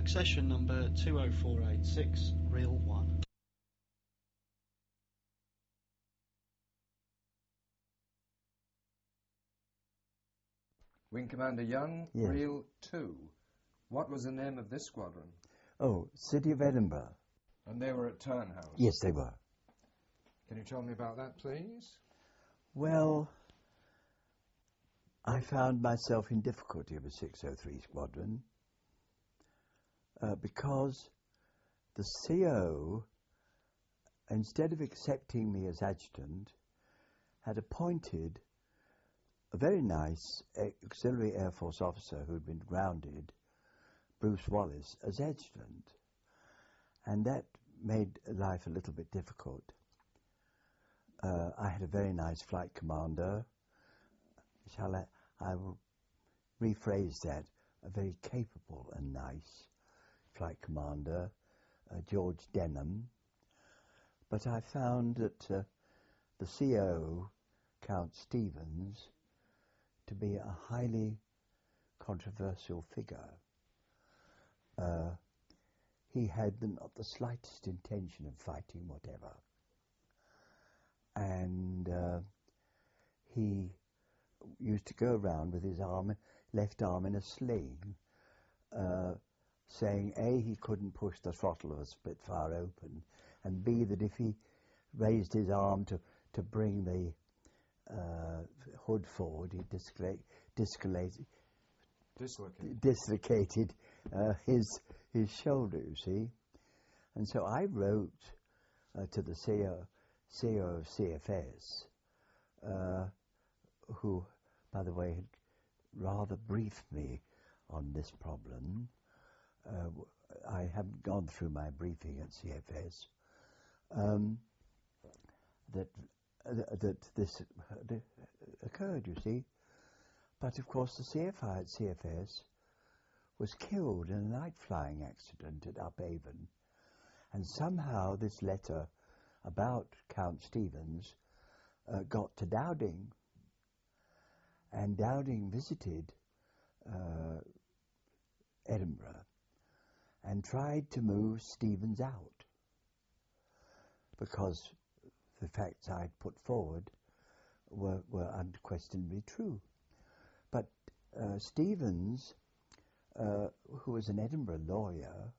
Accession number 20486, reel 1. Wing Commander Young, Yes. reel 2. What was the name of this squadron? Oh, City of Edinburgh. And they were at Turnhouse. Yes, they were. Can you tell me about that, please? Well, I found myself in difficulty with 603 Squadron because the CO, instead of accepting me as adjutant, had appointed a very nice auxiliary Air Force officer who'd been grounded, Bruce Wallace, as adjutant. And that made life a little bit difficult. I had a very nice flight commander. I will rephrase that, a very capable and nice flight commander, George Denham. But I found that the CO, Count Stevens, to be a highly controversial figure. He had not the slightest intention of fighting whatever. And he used to go around with his left arm in a sling, saying A, he couldn't push the throttle of a Spitfire open, and B, that if he raised his arm to bring the hood forward, he dislocated his shoulder, you see. And so I wrote to the CEO of CFS, who, by the way, had rather briefed me on this problem. I haven't gone through my briefing at CFS. That this occurred, you see. But of course the CFI at CFS was killed in a night flying accident at Upavon. And somehow this letter about Count Stevens got to Dowding. And Dowding visited Edinburgh and tried to move Stevens out because the facts I'd put forward were unquestionably true. But Stevens, who was an Edinburgh lawyer,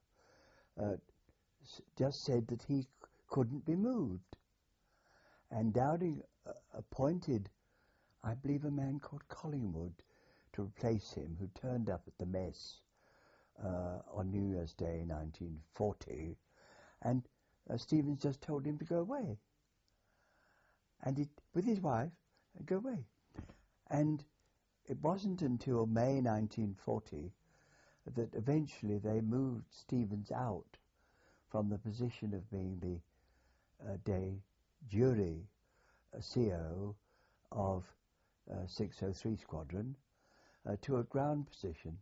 just said that he couldn't be moved. And Dowding appointed, I believe, a man called Collingwood to replace him, who turned up at the mess on New Year's Day 1940, and Stevens just told him to go away. And with his wife, go away. And it wasn't until May 1940 that eventually they moved Stevens out from the position of being the de jure CO of 603 Squadron to a ground position.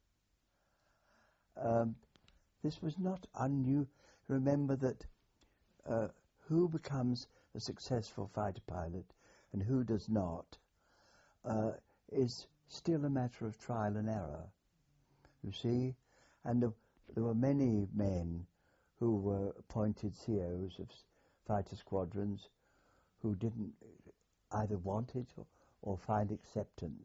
This was not unusual. Remember that who becomes a successful fighter pilot and who does not is still a matter of trial and error, you see. And there were many men who were appointed COs of fighter squadrons who didn't either want it or find acceptance.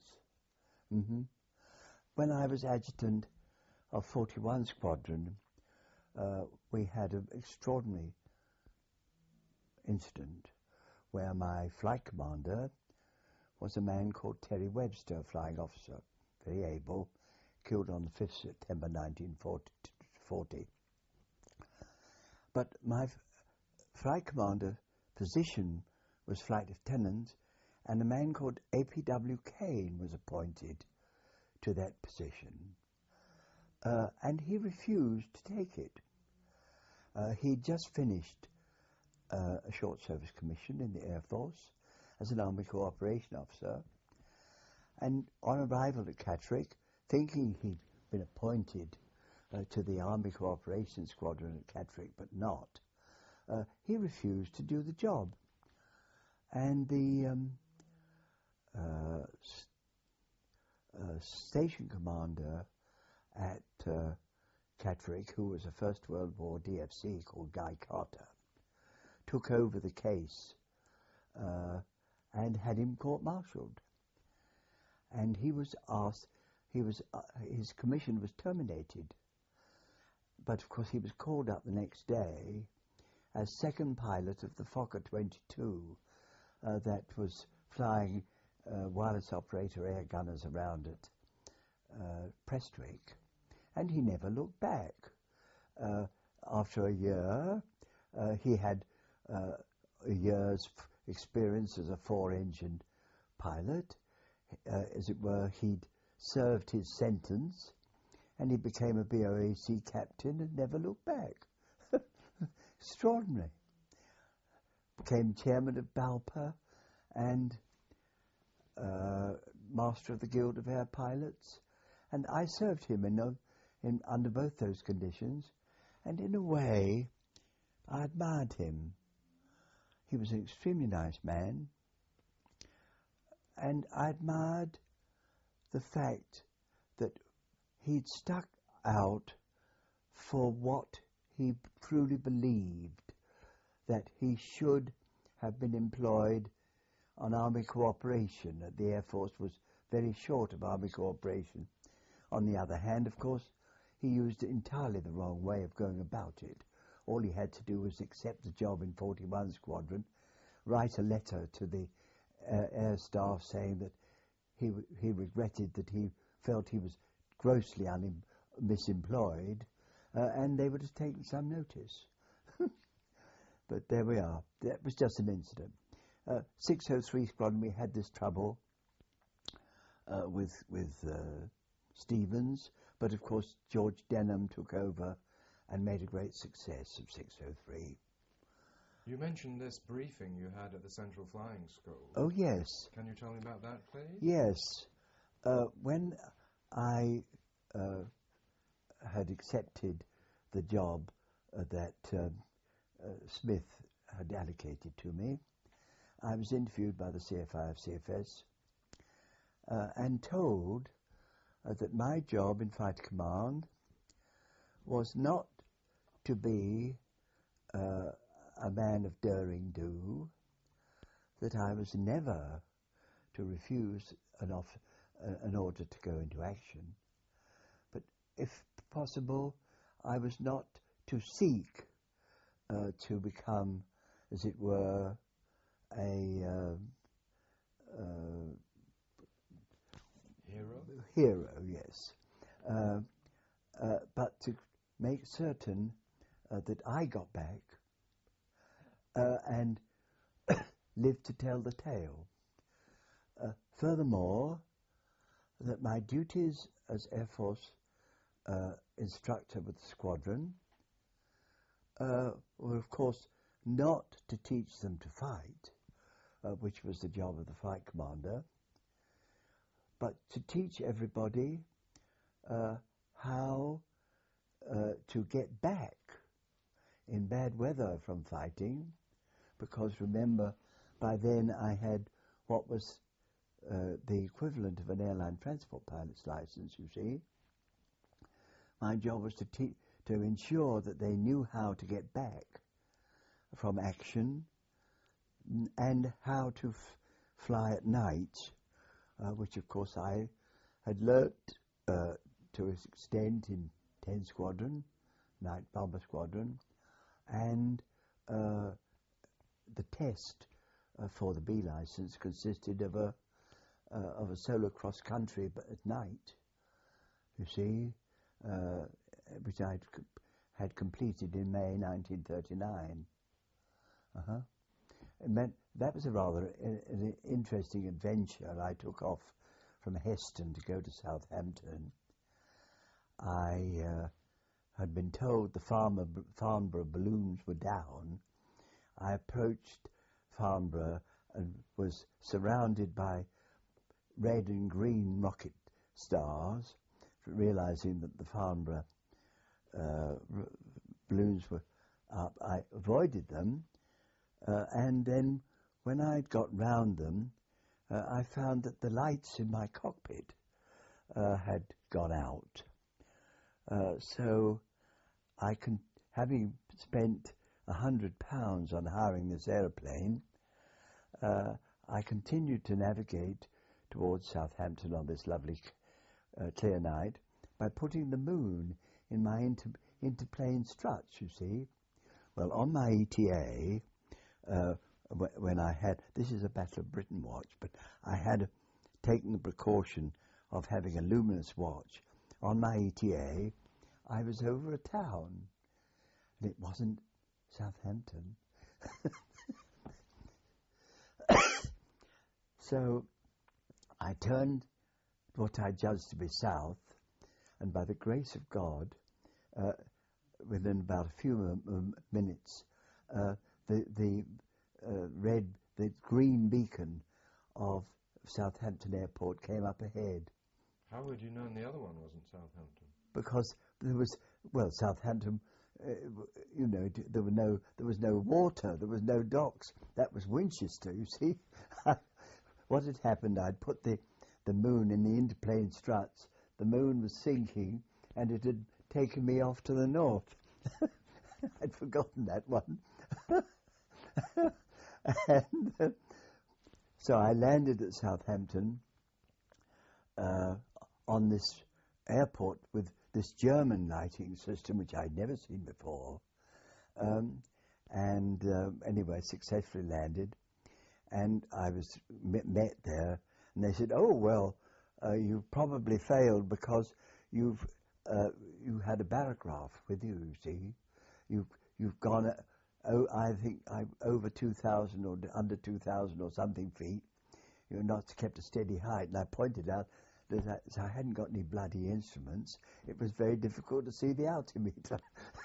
When I was adjutant of 41 Squadron, we had an extraordinary incident where my flight commander was a man called Terry Webster, a flying officer, very able, killed on the 5th September 1940. But my flight commander position was flight lieutenant, and a man called A.P.W. Kane was appointed to that position. And he refused to take it. He'd just finished a short service commission in the Air Force as an Army Cooperation Officer. And on arrival at Catterick, thinking he'd been appointed to the Army Cooperation Squadron at Catterick, but not, he refused to do the job. And the station commander at Catterick, who was a First World War DFC called Guy Carter, took over the case and had him court-martialed. And he was asked, his commission was terminated. But of course he was called up the next day as second pilot of the Fokker 22 that was flying wireless operator air gunners around at Prestwick. And he never looked back. After a year, he had a year's experience as a four-engine pilot. As it were, he'd served his sentence, and he became a BOAC captain and never looked back. Extraordinary. Became chairman of BALPA and master of the Guild of Air Pilots. And I served him under both those conditions, and in a way, I admired him. He was an extremely nice man, and I admired the fact that he'd stuck out for what he truly believed, that he should have been employed on Army cooperation. The Air Force was very short of Army cooperation. On the other hand, of course, he used entirely the wrong way of going about it. All he had to do was accept the job in 41 Squadron, write a letter to the air staff saying that he regretted that he felt he was grossly misemployed, and they would have taken some notice. But there we are. That was just an incident. 603 Squadron, we had this trouble with Stevens, but of course George Denham took over and made a great success of 603. You mentioned this briefing you had at the Central Flying School. Oh, yes. Can you tell me about that, please? Yes. When I had accepted the job that Smith had allocated to me, I was interviewed by the CFI of CFS and told that my job in Fighter Command was not to be a man of daring do, that I was never to refuse an order to go into action, but if possible, I was not to seek to become, as it were, a hero, yes, but to make certain that I got back and lived to tell the tale. Furthermore, that my duties as Air Force instructor with the squadron were, of course, not to teach them to fight, which was the job of the flight commander, but to teach everybody how to get back in bad weather from fighting, because remember, by then I had what was the equivalent of an airline transport pilot's license, you see. My job was to ensure that they knew how to get back from action and how to fly at night, which of course I had learnt to an extent in 10 Squadron, Night Bomber Squadron, and the test for the B license consisted of a solo cross country, but at night, you see, which I had completed in May 1939. It meant that was a rather an interesting adventure. I took off from Heston to go to Southampton. I had been told the Farnborough balloons were down. I approached Farnborough and was surrounded by red and green rocket stars, realizing that the Farnborough balloons were up. I avoided them, and then when I'd got round them, I found that the lights in my cockpit had gone out. So having spent £100 on hiring this aeroplane, I continued to navigate towards Southampton on this lovely clear night by putting the moon in my interplane struts, you see. Well, on my ETA, when I had, this is a Battle of Britain watch, but I had taken the precaution of having a luminous watch. On my ETA, I was over a town, and it wasn't Southampton. So I turned what I judged to be south, and by the grace of God, within about a few minutes, the green beacon of Southampton Airport came up ahead. How would you know the other one wasn't Southampton? Because there was, well, Southampton, you know, there was no water, there was no docks. That was Winchester, you see. What had happened, I'd put the moon in the interplane struts. The moon was sinking, and it had taken me off to the north. I'd forgotten that one. And so I landed at Southampton on this airport with this German lighting system, which I'd never seen before. Anyway, successfully landed. And I was met there, and they said, "Oh well, you've probably failed because you had a barograph with you. You see, you've gone, I think over 2,000 or under 2,000 or something feet. You're not kept a steady height." And I pointed out that I hadn't got any bloody instruments. It was very difficult to see the altimeter.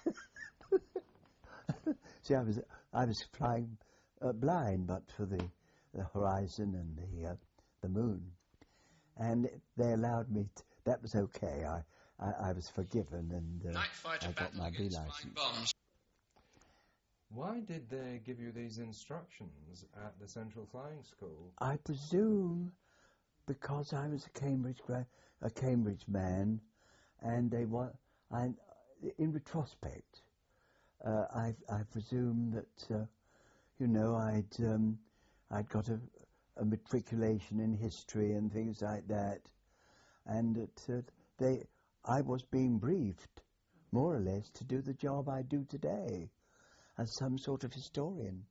See, I was flying blind, but for the horizon and the moon, and they allowed me. That was okay. I was forgiven, and I got my B license. Why did they give you these instructions at the Central Flying School? I presume because I was a Cambridge man, and they want. In retrospect, I presume that you know I'd got a matriculation in history and things like that, and that I was being briefed, more or less, to do the job I do today, as some sort of historian.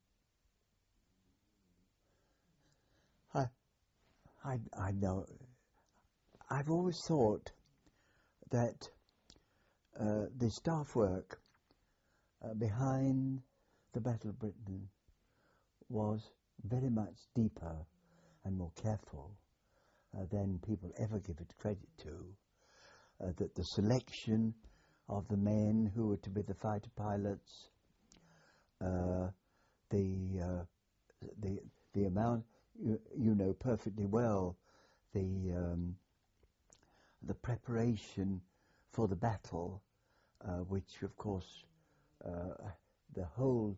I know. I've always thought that the staff work behind the Battle of Britain was very much deeper and more careful than people ever give it credit to. That the selection of the men who were to be the fighter pilots, the amount, you know perfectly well, the preparation for the battle, which of course the whole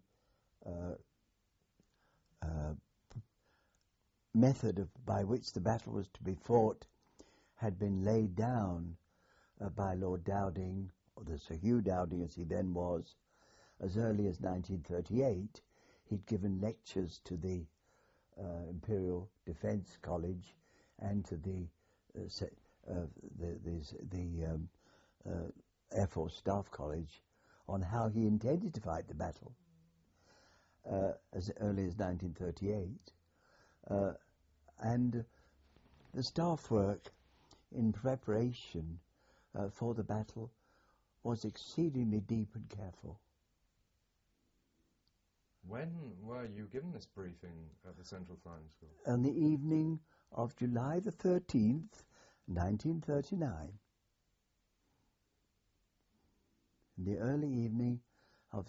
method by which the battle was to be fought had been laid down by Lord Dowding, or the Sir Hugh Dowding as he then was, as early as 1938. He'd given lectures to the Imperial Defence College and to the Air Force Staff College on how he intended to fight the battle as early as 1938. And the staff work in preparation for the battle was exceedingly deep and careful. When were you given this briefing at the Central Flying School? On the evening of July the 13th, 1939. In the early evening of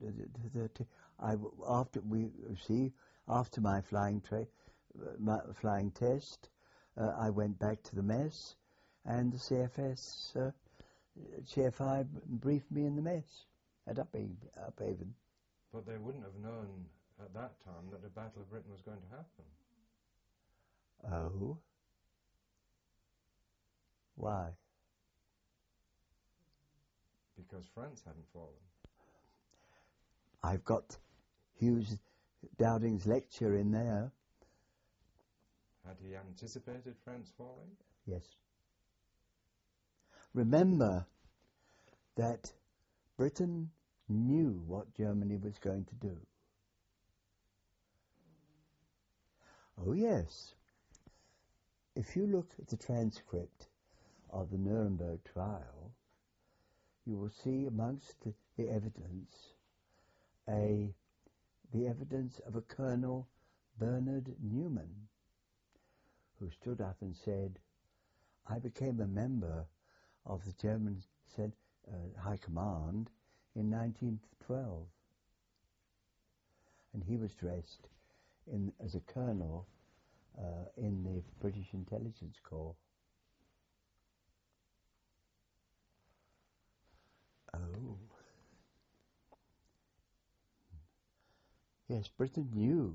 after my flying test, I went back to the mess, and the CFS Chair 5 briefed me in the mess at Uphaven. But they wouldn't have known at that time that the Battle of Britain was going to happen. Oh? Why? because France hadn't fallen. I've got Hughes Dowding's lecture in there. Had he anticipated France falling? Yes. Remember that Britain knew what Germany was going to do. Oh yes. If you look at the transcript of the Nuremberg trial, you will see amongst the evidence the evidence of a Colonel Bernard Newman, who stood up and said, I became a member of the German High Command in 1912. And he was dressed as a colonel in the British Intelligence Corps. Oh. Yes, Britain knew.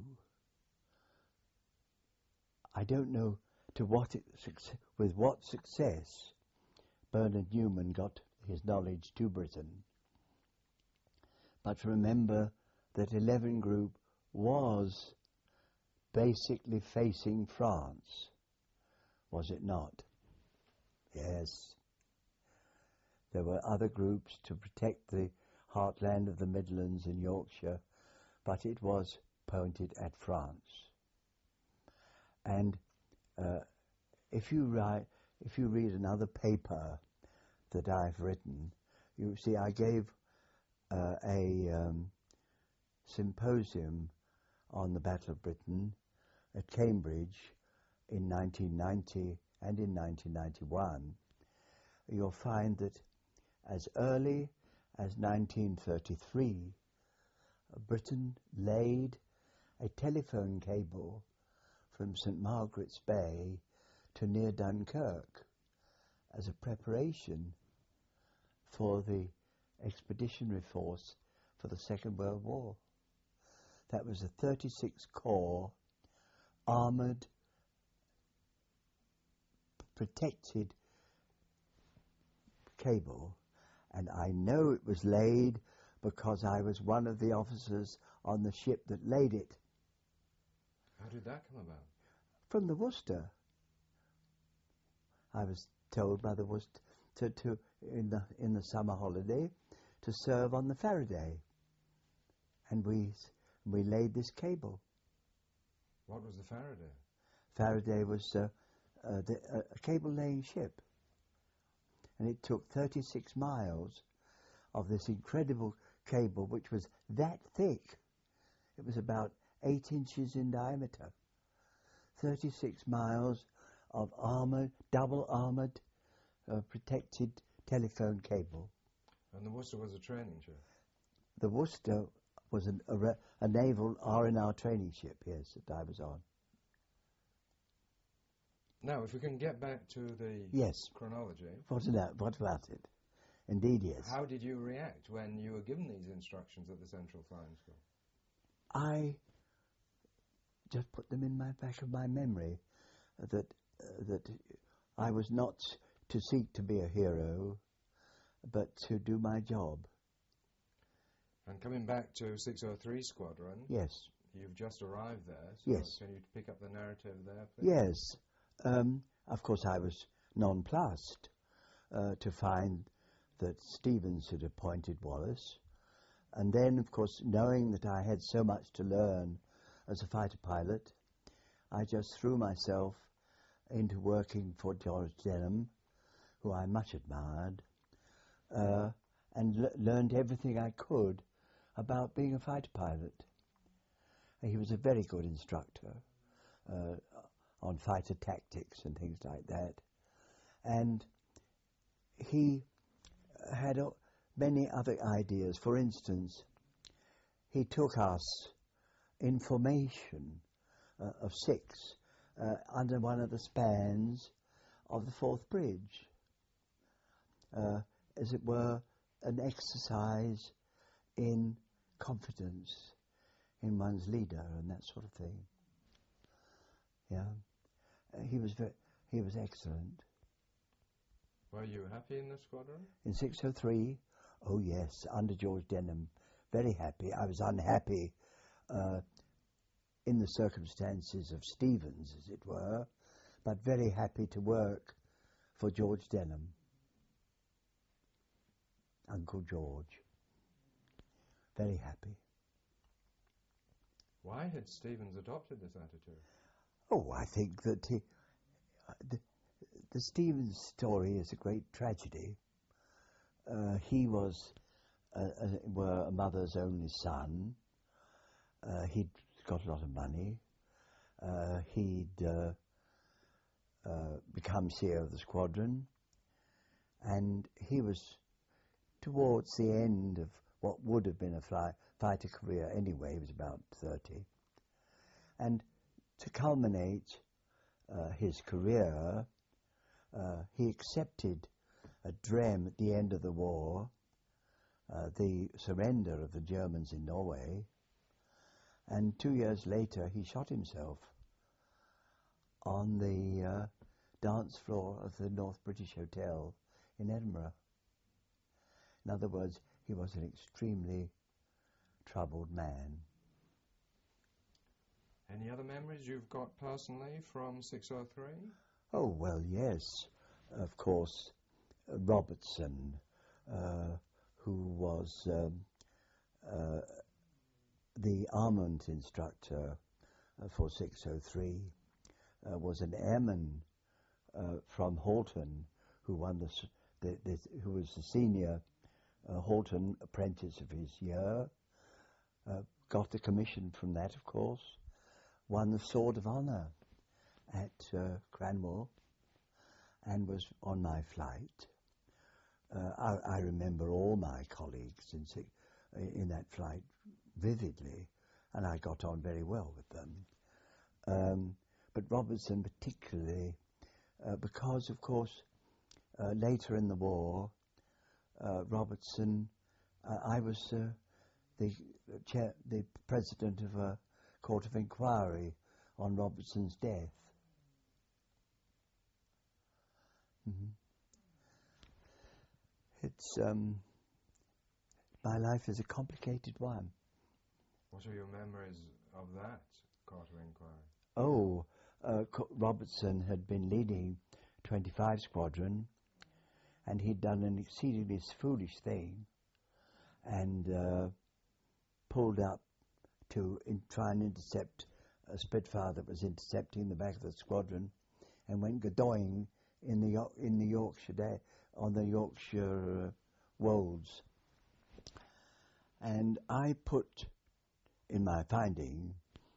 I don't know with what success Bernard Newman got his knowledge to Britain. But remember that 11 Group was basically facing France, was it not? Yes. There were other groups to protect the heartland of the Midlands in Yorkshire, but it was pointed at France. And if you read another paper that I've written, you see I gave a symposium on the Battle of Britain at Cambridge in 1990 and in 1991. You'll find that as early as 1933, Britain laid a telephone cable from St. Margaret's Bay to near Dunkirk as a preparation for the expeditionary force for the Second World War. That was a 36-core armoured, protected cable, and I know it was laid because I was one of the officers on the ship that laid it. How did that come about? From the Worcester. I was told by the Worcester in the summer holiday to serve on the Faraday, and we laid this cable. What was the Faraday? Faraday was a cable-laying ship, and it took 36 miles of this incredible cable, which was that thick. It was about 8 inches in diameter. 36 miles of armoured, double-armoured, protected telephone cable. And the Worcester was a training ship? The Worcester was a naval R&R training ship, yes, that I was on. Now, if we can get back to the chronology. What about it? Indeed, yes. How did you react when you were given these instructions at the Central Flying School? I just put them in my back of my memory that I was not to seek to be a hero, but to do my job. And coming back to 603 Squadron, yes, you've just arrived there. So yes. Can you pick up the narrative there, please? Yes. Of course, I was nonplussed to find that Stevens had appointed Wallace. And then, of course, knowing that I had so much to learn as a fighter pilot, I just threw myself into working for George Denham, who I much admired, and learned everything I could about being a fighter pilot. He was a very good instructor on fighter tactics and things like that. And he had many other ideas. For instance, he took us in formation of 6 under one of the spans of the Forth Bridge, as it were, an exercise in confidence in one's leader and that sort of thing. Yeah, he was excellent. Were you happy in the squadron? In 603, Oh yes, under George Denham, very happy. I was unhappy in the circumstances of Stevens, as it were, but very happy to work for George Denham, Uncle George. Very happy. Why had Stevens adopted this attitude? Oh, I think that the Stevens story is a great tragedy. He was a mother's only son. He'd got a lot of money. He'd become CEO of the squadron, and he was towards the end of what would have been a fighter career anyway. He was about 30. And to culminate his career, he accepted a DREM at the end of the war, the surrender of the Germans in Norway, and 2 years later he shot himself on the dance floor of the North British Hotel in Edinburgh. In other words, he was an extremely troubled man. Any other memories you've got personally from 603? Oh, well, yes. Of course, Robertson, who was the armament instructor for 603, was an airman from Halton who won who was the senior Halton apprentice of his year, got the commission from that, of course, won the Sword of Honour at Cranwell, and was on my flight. I remember all my colleagues in that flight vividly, and I got on very well with them. But Robertson particularly, because, of course, later in the war, Robertson, I was the president of a court of inquiry on Robertson's death. Mm-hmm. It's my life is a complicated one. What are your memories of that court of inquiry? Oh, Robertson had been leading 25 Squadron, and he'd done an exceedingly foolish thing, and pulled up to try and intercept a Spitfire that was intercepting the back of the squadron, and went gadoing in the Yorkshire on the Yorkshire Wolds. And I put in my finding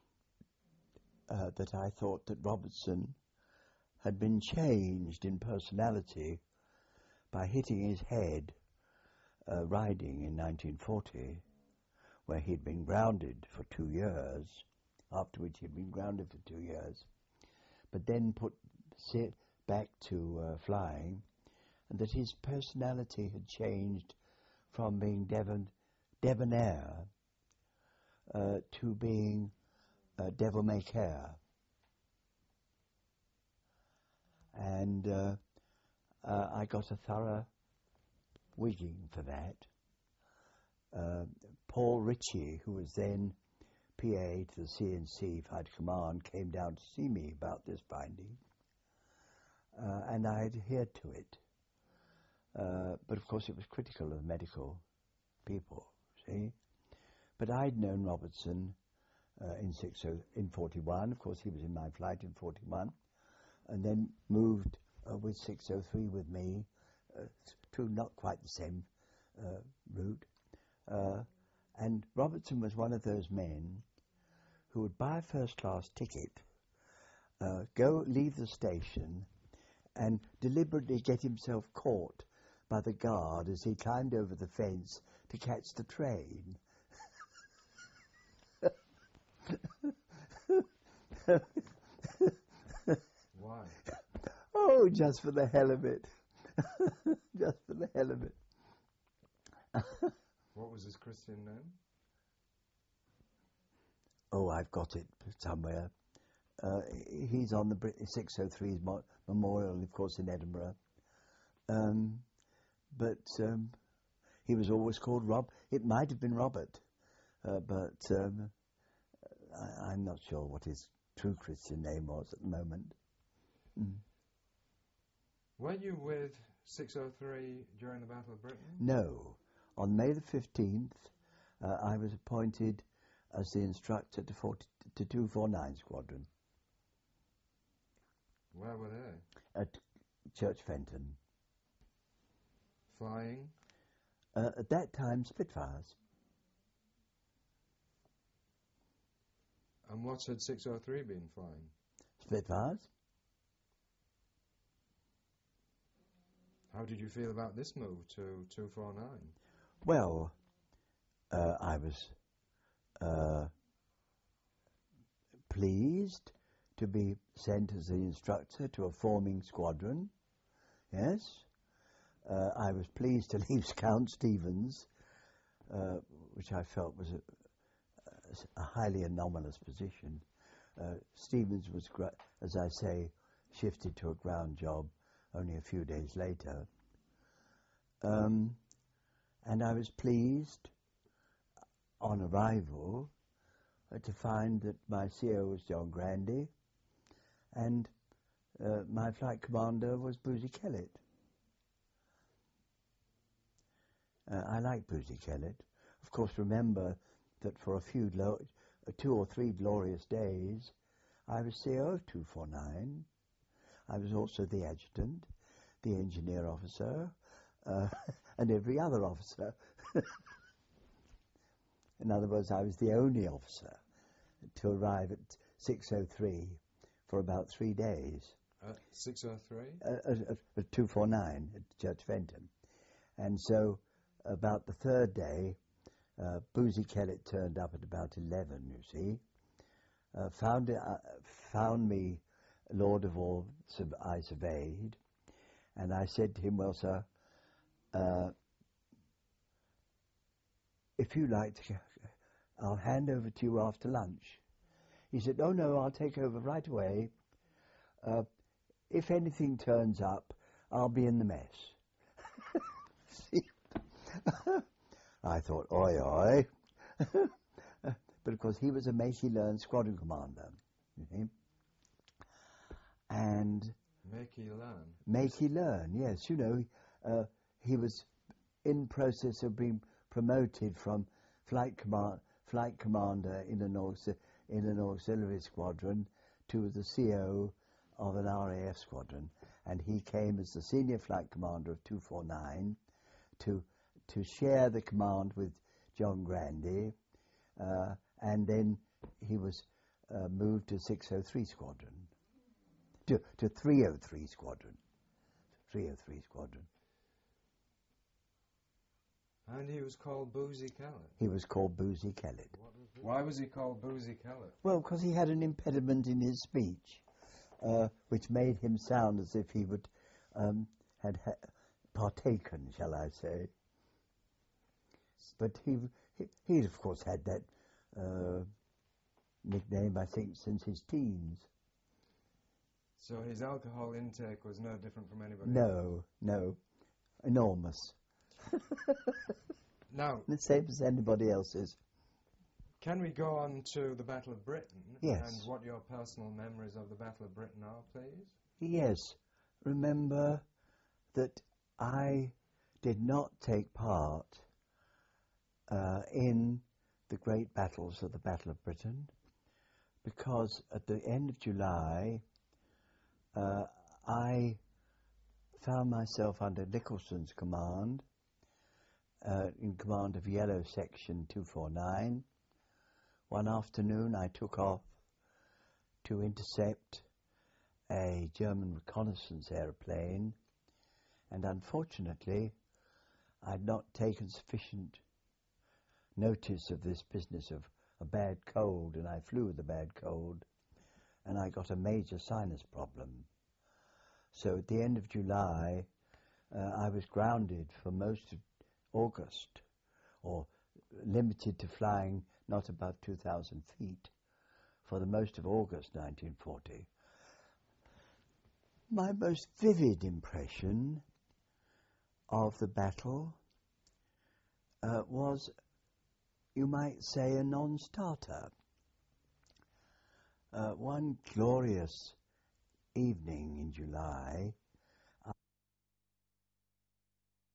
that I thought that Robertson had been changed in personality by hitting his head riding in 1940, where he'd been grounded for 2 years, after which he'd been grounded for 2 years, but then put back to flying, and that his personality had changed from being debonair to being devil-may-care. And I got a thorough wigging for that. Paul Ritchie, who was then PA to the CNC Fighter Command, came down to see me about this finding, and I adhered to it. But of course it was critical of medical people, see? But I'd known Robertson in 41. Of course, he was in my flight in 41, and then moved with 603 with me to not quite the same route. And Robertson was one of those men who would buy a first-class ticket, leave the station, and deliberately get himself caught by the guard as he climbed over the fence to catch the train. Why? Oh, just for the hell of it. Just for the hell of it. What was his Christian name? Oh, I've got it somewhere. He's on the 603's memorial, of course, in Edinburgh. But he was always called Rob. It might have been Robert, but I'm not sure what his true Christian name was at the moment. Mm. Were you with 603 during the Battle of Britain? No. On May the 15th, I was appointed as the instructor to 249 Squadron. Where were they? At Church Fenton. Flying? At that time, Spitfires. And what had 603 been flying? Spitfires. How did you feel about this move to 249? Well, I was pleased to be sent as the instructor to a forming squadron. Yes. I was pleased to leave Count Stevens, which I felt was a highly anomalous position. Stevens was, as I say, shifted to a ground job only a few days later. And I was pleased on arrival to find that my CO was John Grandy and my flight commander was Boozy Kellett. I like Boozy Kellett. Of course, remember that for a few 2 or 3 glorious days, I was CO of 249. I was also the adjutant, the engineer officer, and every other officer. In other words, I was the only officer to arrive at 603 for about 3 days. 603? At 249 at Church Fenton. And so about the 3rd day, Boozy Kellett turned up at about 11, you see. Found me Lord of all I surveyed, and I said to him, well, sir, if you like, I'll hand over to you after lunch. He said, oh no, I'll take over right away. If anything turns up, I'll be in the mess. See? I thought, oi, oi. But of course, he was a make-he-learn squadron commander, you see. And Make-he-learn? Make-he-learn, yes. You know, he was in process of being promoted from flight commander in an auxiliary squadron to the CO of an RAF squadron. And he came as the senior flight commander of 249 to share the command with John Grandy, and then he was moved to 603 Squadron, to 303 Squadron, 303 Squadron. And he was called Boozy Kellett? He was called Boozy Kellett. Why was he called Boozy Kellett? Well, because he had an impediment in his speech, which made him sound as if he would had partaken, shall I say. But he'd of course had that nickname, I think, since his teens. So his alcohol intake was no different from anybody else? No. Enormous. Now, the same as anybody else's. Can we go on to the Battle of Britain? Yes. And what your personal memories of the Battle of Britain are, please? Yes. Remember that I did not take part in the great battles of the Battle of Britain, because at the end of July I found myself under Nicholson's command, in command of Yellow Section 249. One afternoon I took off to intercept a German reconnaissance aeroplane, and unfortunately I'd not taken sufficient notice of this business of a bad cold, and I flew with a bad cold, and I got a major sinus problem. So at the end of July, I was grounded for most of August, or limited to flying not above 2,000 feet for the most of August 1940. My most vivid impression of the battle was, you might say, a non-starter. One glorious evening in July,